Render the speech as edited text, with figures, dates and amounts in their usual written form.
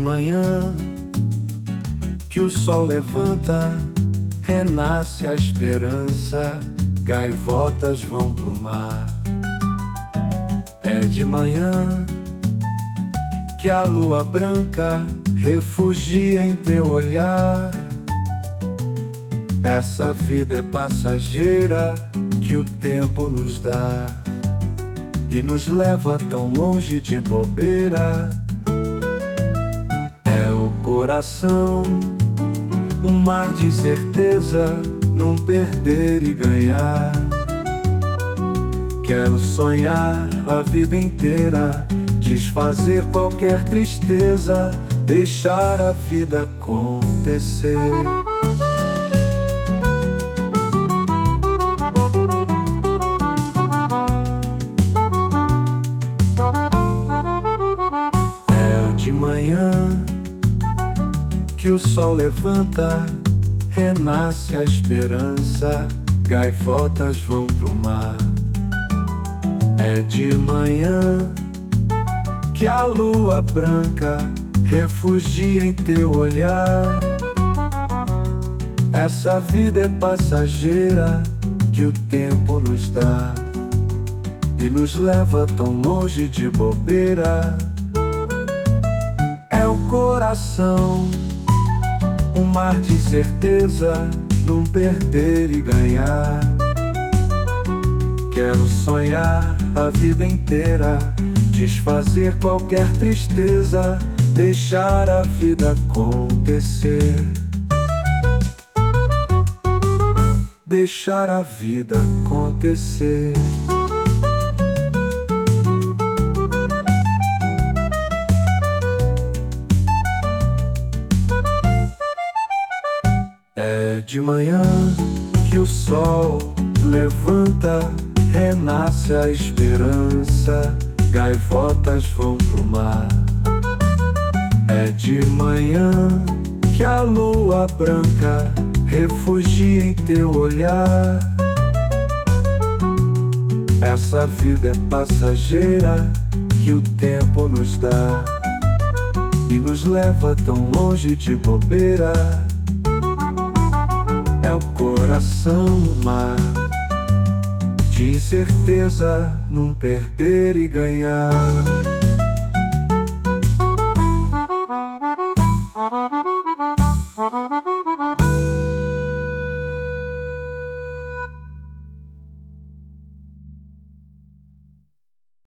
manhã que o sol levanta, renasce a esperança, gaivotas vão pro mar. É de manhã que a lua branca refugia em teu olhar. Essa vida é passageira que o tempo nos dá e nos leva tão longe de bobeira. É o coração, um mar de certeza, não perder e ganhar. Quero sonhar a vida inteira, desfazer qualquer tristeza, deixar a vida acontecer. De manhã que o sol levanta, renasce a esperança, gaivotas vão pro mar. É de manhã que a lua branca refugia em teu olhar. Essa vida é passageira que o tempo nos dá e nos leva tão longe de bobeira. É o coração, um mar de certeza, não perder e ganhar. Quero sonhar a vida inteira, desfazer qualquer tristeza, deixar a vida acontecer. Deixar a vida acontecer. É de manhã que o sol levanta, renasce a esperança, gaivotas vão pro mar. É de manhã que a lua branca refugia em teu olhar. Essa vida é passageira que o tempo nos dá e nos leva tão longe de bobeira. É o coração, um mar de certeza, não perder e ganhar.